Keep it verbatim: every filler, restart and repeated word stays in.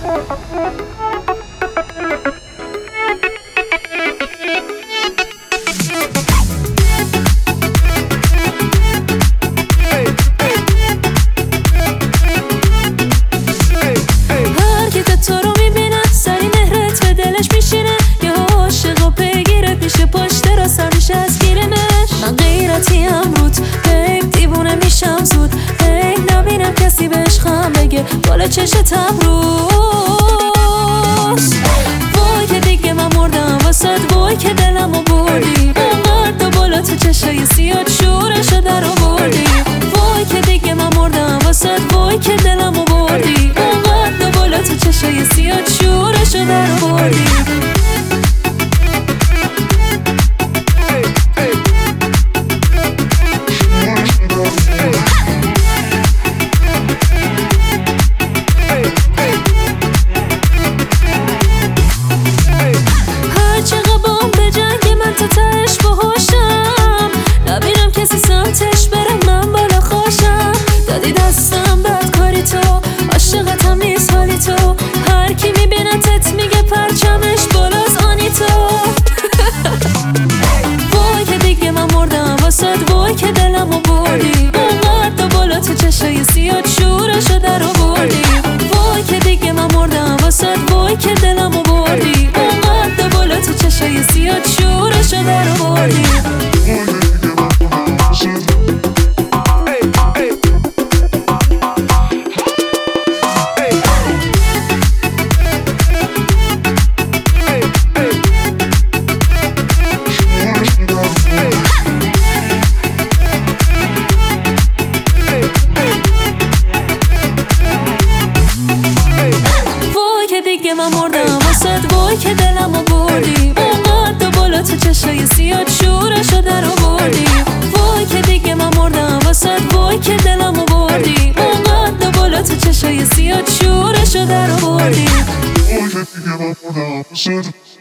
بالا چشتم روز وای که دیگه من مردم واسد، وای که دلمو بردی اونقدر بالا تو چشای سیاد شورشو در آوردی. وای که دیگه من مردم واسد، وای که دلمو بردی اونقدر بالا تو چشای سیاد شورشو در آوردی. سمتش برم من بالا خوشم، دادی دستم بدکاری تو، عاشقتم نیست حالی تو، هر کی میبینتت میگه پرچمش بالاست آنی تو. وای که دیگه من مردم واسد، وای که دلمو بردی اونقدر بالا تو چشای سیاد شورشو در آوردی. وای که دیگه من مردم واسد، وای که دلمو بردی اونقدر بالا تو چشای سیاد شورشو در آوردی. دیگه من مردم واسد، وای که دلمو بردی اونقدر بالا تو چشای سیاد شورشو در آوردی. وای که دیگه من مردم واسد، وای که دلمو بردی اونقدر بالا تو چشای سیاد شورشو در آوردی. وای که دیگه من مردم واسد